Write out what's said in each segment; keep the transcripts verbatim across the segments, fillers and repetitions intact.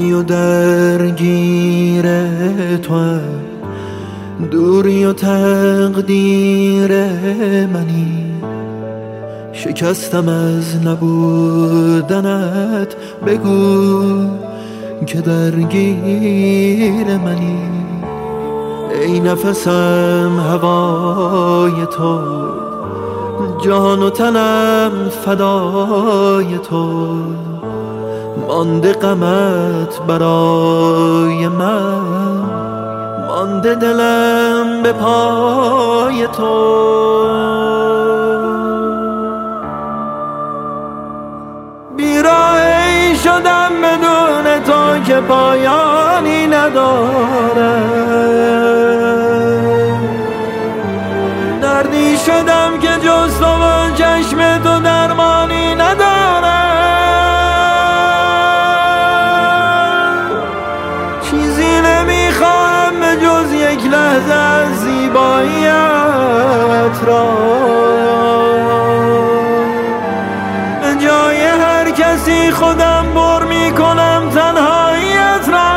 دوری و درگیر تو، دوری و تقدیر منی. شکستم از نبودنت، بگو که درگیر منی. ای نفسم هوای تو، جان و تنم فدای تو. مانده غمت برای من، مانده دلم به پای تو. بیراهی شدم بدون تو که پایانی نداره. دردی شدم که جز تو و چشم تو درمانی نداره. چیزی نمیخواهم به جز یک لحظه از زیباییت را. به جای هر کسی خودم بر میکنم تنهاییت را.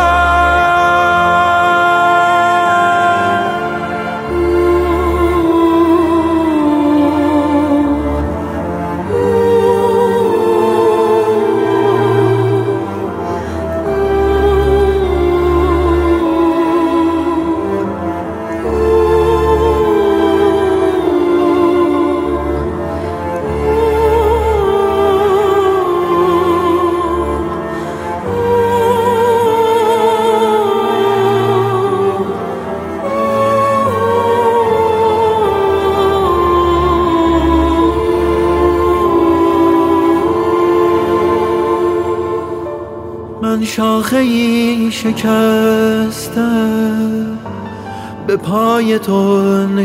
من شاخه‌ای شکستم، به پای تو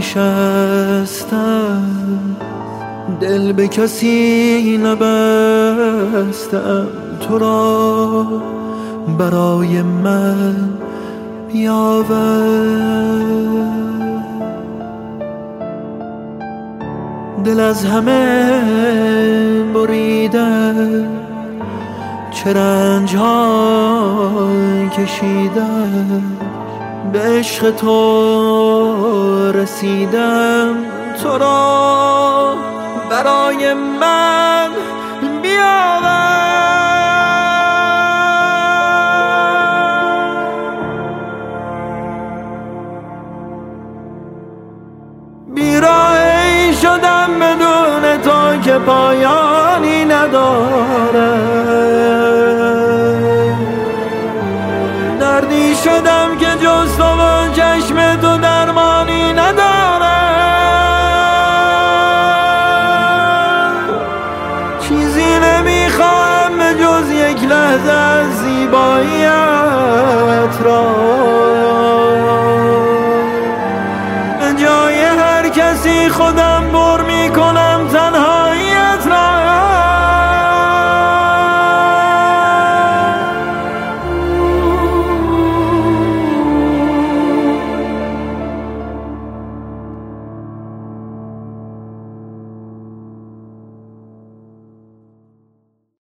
نشستم. دل به کسی نبستم، تو را برای من بیاور. دل از همه بریدم، چه رنج ها کشیدم. به عشق تو رسیدم، تو را برای من بیاور. بیراهی شدم بدون تو که پایانی نداره. دردی شدم که جز تو و چشم تو درمانی نداره. چیزی نمیخواهم به جز یک لحظه از زیباییت را. به جای هر کسی خودم بر میکنم